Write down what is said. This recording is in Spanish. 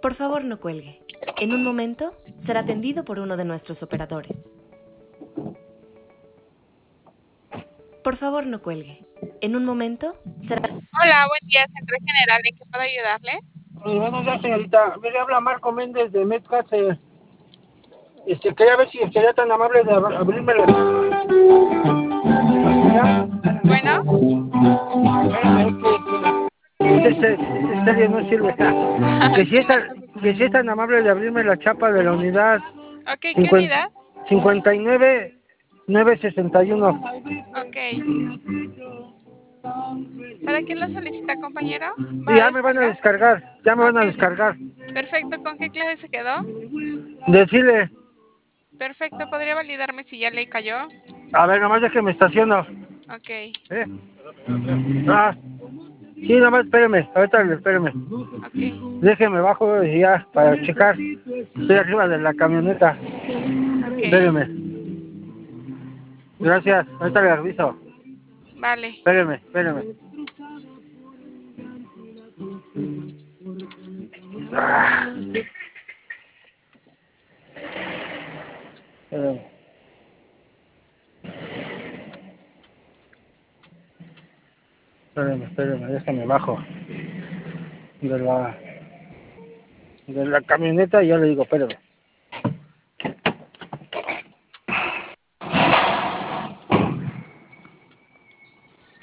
Por favor, no cuelgue. En un momento será atendido por uno de nuestros operadores. Por favor, no cuelgue. En un momento será... Hola, buen día, Centro General. ¿En qué puedo ayudarle? Buenos días, señorita. Me habla Marco Méndez de Medcats. Quería ver si sería tan amable de abrirme la... Bueno, Este no sirve. Que si, sí, es no tan, se preocupe. que si es tan amable de abrirme la chapa de la unidad Ok, ¿qué unidad? 59 961. Ok. ¿Para qué lo solicita, compañero? ¿Va a Ya me van a descargar? descargar, ya me van a Ok, descargar. perfecto. ¿Con qué clave se quedó? Decirle, Perfecto. ¿Podría validarme si ya le cayó? a ver, nomás de que me estaciono. Ok, ¿Eh? Ah, sí, nomás espéreme, ahorita espéreme. ok. Déjeme bajo y ya, para checar. Estoy arriba de la camioneta. Ok, Espéreme. Gracias, ahorita le aviso. vale. Espéreme. Ah, espéreme. Espéreme, déjame bajo. De la camioneta y ya le digo, espéreme.